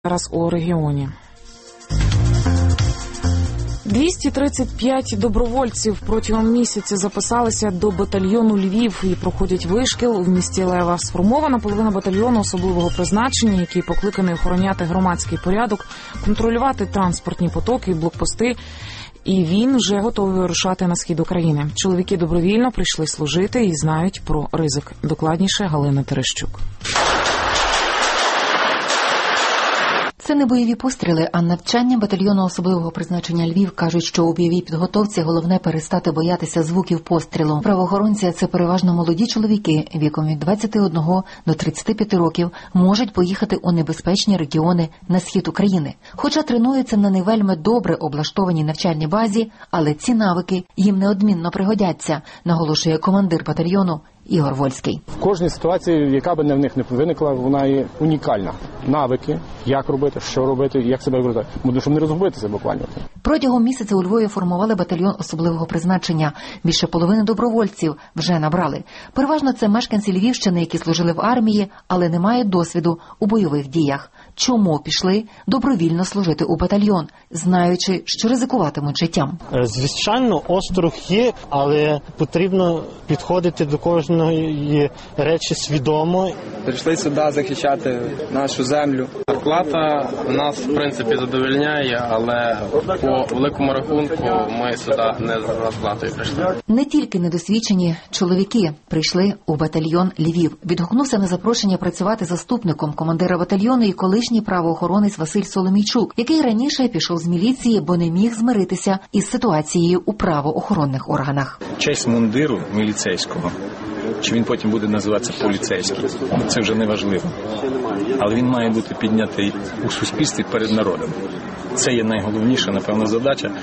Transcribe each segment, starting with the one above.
зараз у регіоні. 235 добровольців протягом місяця записалися до батальйону Львів і проходять вишкіл у місті Лева. Сформована половина батальйону особливого призначення, який покликаний охороняти громадський порядок, контролювати транспортні потоки і блокпости. І він вже готовий вирушати на схід України. Чоловіки добровільно прийшли служити і знають про ризик. Докладніше Галина Терещук. Це не бойові постріли, а навчання батальйону особливого призначення Львів. Кажуть, що у бойовій підготовці головне перестати боятися звуків пострілу. Правоохоронці – це переважно молоді чоловіки віком від 21 до 35 років, можуть поїхати у небезпечні регіони на схід України. Хоча тренуються на не вельми добре облаштованій навчальній базі, але ці навики їм неодмінно пригодяться, наголошує командир батальйону Ігор Вольський. В кожній ситуації, яка б в них не виникла, вона є унікальна. Навики, як робити, що робити, як себе виглядати. Буду, щоб не розгубитися буквально. Протягом місяця у Львові формували батальйон особливого призначення. Більше половини добровольців вже набрали. Переважно це мешканці Львівщини, які служили в армії, але не мають досвіду у бойових діях. Чому пішли добровільно служити у батальйон, знаючи, що ризикуватимуть життям? Звичайно, острах є, але потрібно підходити до кожної речі свідомо. Прийшли сюди захищати нашу землю. Зарплата нас, в принципі, задовольняє, але по великому рахунку ми сюди не за зарплатою прийшли. Не тільки недосвідчені чоловіки прийшли у батальйон Львів. Відгукнувся на запрошення працювати заступником командира батальйону і колишній правоохоронець Василь Соломійчук, який раніше пішов з міліції, бо не міг змиритися із ситуацією у правоохоронних органах. Честь мундиру міліцейського, чи він потім буде називатися поліцейський, це вже не важливо. Але він має бути піднятий у суспільстві перед народом. Це є найголовніша, напевно, задача.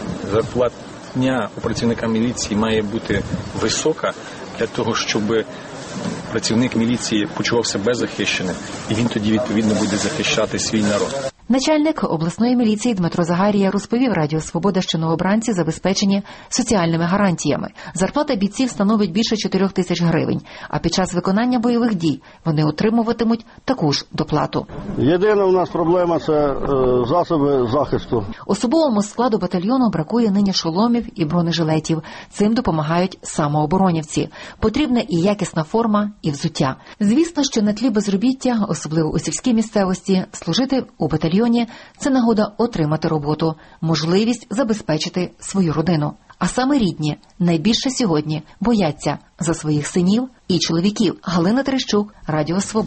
Зарплатня у працівника міліції має бути висока для того, щоб працівник міліції почував себе захищеним, і він тоді, відповідно, буде захищати свій народ. Начальник обласної міліції Дмитро Загарія розповів Радіо Свобода, що новобранці забезпечені соціальними гарантіями. Зарплата бійців становить більше 4 тисяч гривень, а під час виконання бойових дій вони отримуватимуть таку ж доплату. Єдина у нас проблема – це засоби захисту. Особовому складу батальйону бракує нині шоломів і бронежилетів. Цим допомагають самооборонівці. Потрібна і якісна форма, і взуття. Звісно, що на тлі безробіття, особливо у сільській місцевості, служити у батальйоні – це нагода отримати роботу, можливість забезпечити свою родину. А саме рідні найбільше сьогодні бояться за своїх синів і чоловіків. Галина Терещук, Радіо Свобода.